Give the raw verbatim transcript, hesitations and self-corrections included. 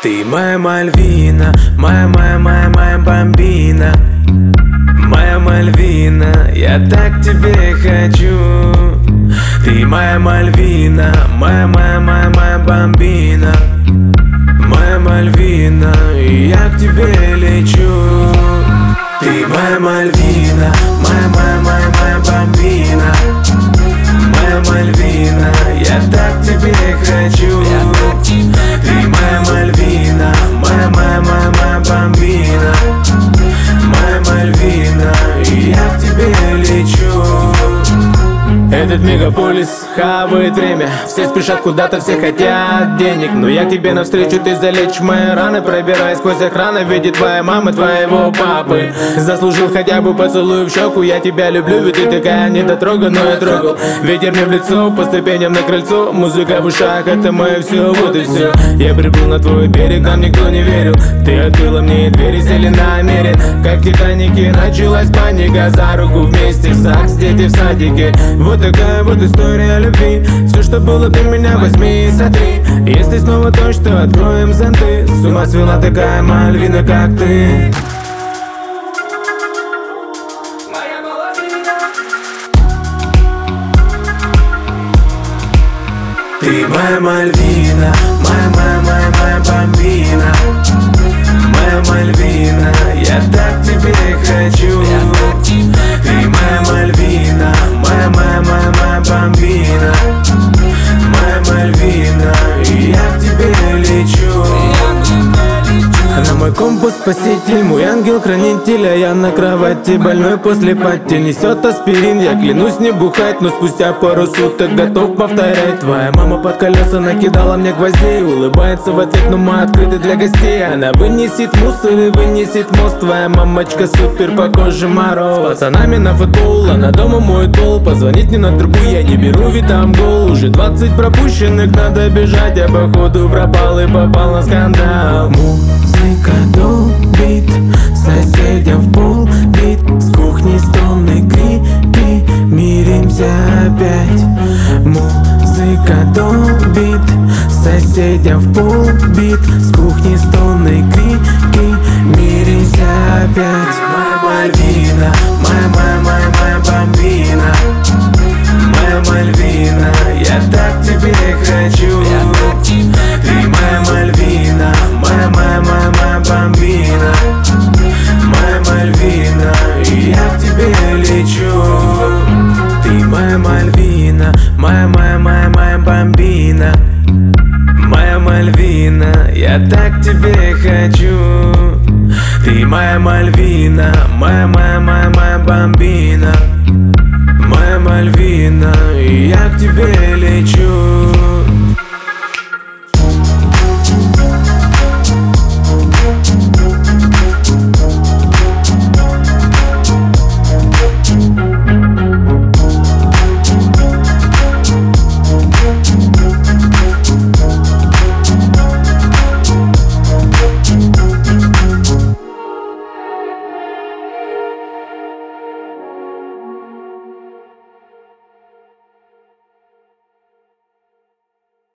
Ты моя Мальвина, моя, моя, моя, моя бомбина. Моя Мальвина, я так тебе хочу. Ты моя Мальвина, моя, моя, моя, моя бомбина. Моя Мальвина, и я к тебе лечу. Ты моя Мальвина, моя, моя, моя, моя бомбина. Моя Мальвина, я так тебе хочу. Ты моя Мальвина, моя, моя, моя, моя бомбина. Моя Мальвина, и я к тебе лечу. Этот мегаполис хавает время. Все спешат куда-то, все хотят денег. Но я к тебе навстречу, ты залечишь мои раны. Пробираясь сквозь охрану, видит твоя мама, твоего папы. Заслужил хотя бы поцелуй в щеку. Я тебя люблю, ведь ты такая недотрога, но я трогал. Ветер мне в лицо, по ступеням на крыльцо. Музыка в ушах, это мое все, вот и все. Я прибыл на твой берег, нам никто не верил. Ты открыла мне двери, сели намерен. Как в Титанике началась паника. За руку вместе в ЗАГС, дети в садике. Вот такая вот история любви. Все, что было до меня, возьми и сотри. Если снова дождь, то откроем зонты. С ума свела такая Мальвина, как ты. Ты моя Мальвина, моя, моя, моя, моя бомбина. Моя Мальвина, я так тебе хочу. Ты моя Мальвина, моя, моя, моя, моя бомбина. Моя Мальвина, и я к тебе лечу. Она мой компас-спаситель, мой ангел-хранитель. А я на кровати больной после пати. Несет аспирин, я клянусь не бухать. Но спустя пару суток готов повторять. Твоя мама под колеса накидала мне гвоздей. Улыбается в ответ, но мы открыты для гостей. Она вынесет мусор и вынесет мост. Твоя мамочка супер, похоже мороз. С пацанами на футбол, она дома моет пол. Позвонить мне на трубу, я не беру, ведь там гол. Уже двадцать пропущенных, надо бежать. Я походу пропал и попал на скандал. Музыка долбит, соседям в пол бит. С кухни стонны крики, миримся опять. Музыка долбит, соседям в пол бит. С кухни стонны крики, миримся опять. Моя Мальвина, моя, моя, моя, моя бомбина. Моя Мальвина, я так тебе хочу. Ты моя Мальвина, моя, моя, моя, моя бомбина. Моя Мальвина, и я к тебе лечу. Ты моя Мальвина, моя, моя, моя, моя бомбина. Моя Мальвина, я так тебе хочу. Ты моя Мальвина, моя, моя, моя, моя бомбина. Моя Мальвина, и я к тебе